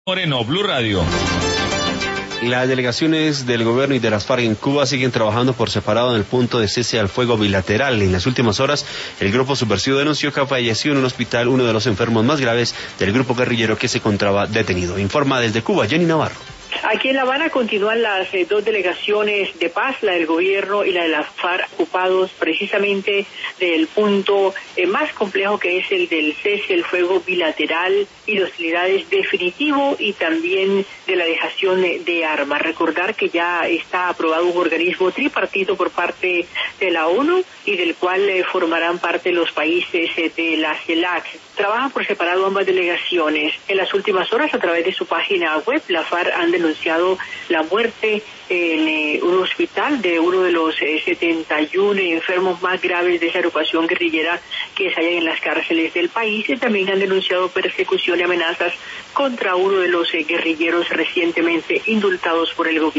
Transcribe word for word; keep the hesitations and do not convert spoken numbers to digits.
Moreno, Blue Radio. Las delegaciones del gobierno y de las FARC en Cuba siguen trabajando por separado en el punto de cese al fuego bilateral. En las últimas horas, el grupo subversivo denunció que falleció en un hospital uno de los enfermos más graves del grupo guerrillero que se encontraba detenido. Informa desde Cuba, Jenny Navarro. Aquí en La Habana continúan las eh, dos delegaciones de paz, la del gobierno y la de las FARC, ocupados precisamente del punto eh, más complejo, que es el del cese el fuego bilateral y de hostilidades definitivo, y también de la dejación de, de armas. Recordar que ya está aprobado un organismo tripartito por parte de la ONU y del cual eh, formarán parte los países eh, de la CELAC. Trabajan por separado ambas delegaciones. En las últimas horas, a través de su página web, la FARC han denunciado la muerte en eh, un hospital de uno de los eh, setenta y uno enfermos más graves de esa agrupación guerrillera que se hallan en las cárceles del país, y también han denunciado persecución y amenazas contra uno de los eh, guerrilleros recientemente indultados por el gobierno.